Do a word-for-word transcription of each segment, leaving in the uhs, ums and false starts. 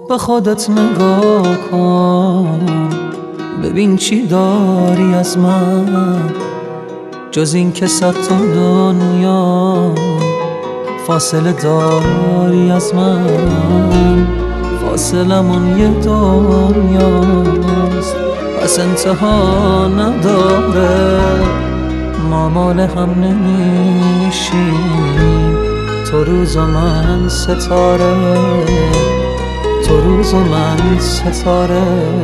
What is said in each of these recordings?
به خودت نگاه کن، ببین چی داری از من جز این که صد تا دنیا فاصله داری از من. فاصلمون یه دنیاست پس انتها نداره، ما مال هم نمیشیم، تو روز و من ستاره، تو روز و من ستاره.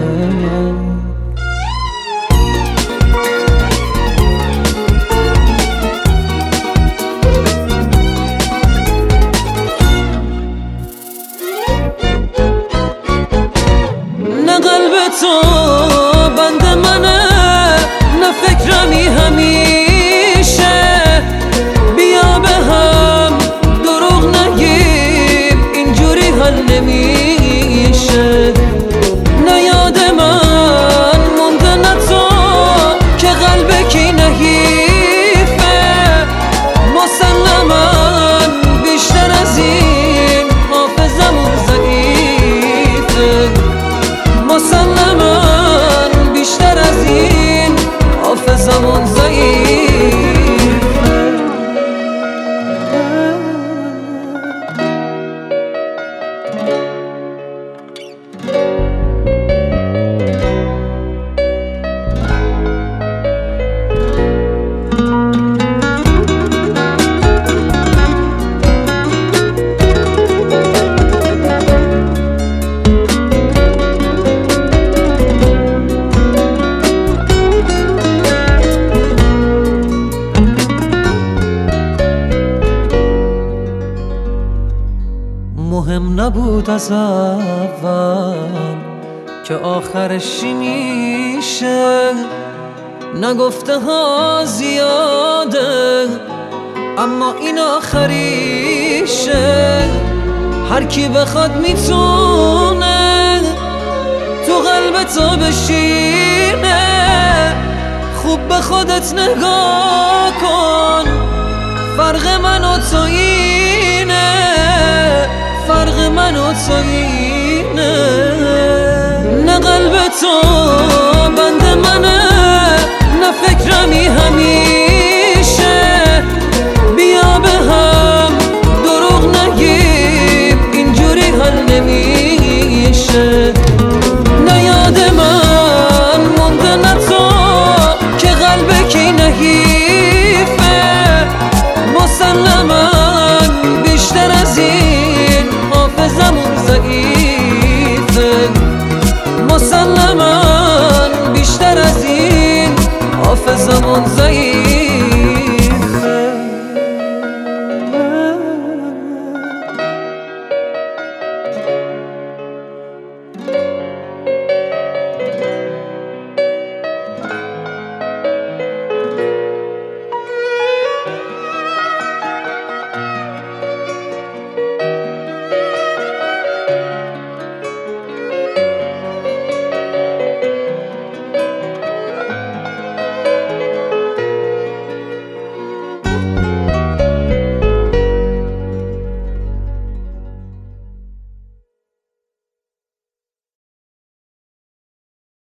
نه قلب تو بند منه، نه فکرمی همیشه، بیا به هم دروغ نگیم اینجوری حل نمیشه. نه یاد من مونده نه تو که قلب کی نحیفه، مسلما بیشتر از این حافظمون ضعیفه، مسلما بیشتر از این حافظمون ضعیفه. مهم نبود از اول که آخرش چی میشه، نگفته ها زیاده اما این آخریشه. هر کی بخواد میتونه تو قلب تو بشینه، خوب به خودت نگاه کن، فرق من و تو اینه، فرق من و تو اینه. نه قلب تو بند منه، نه فکرمی همین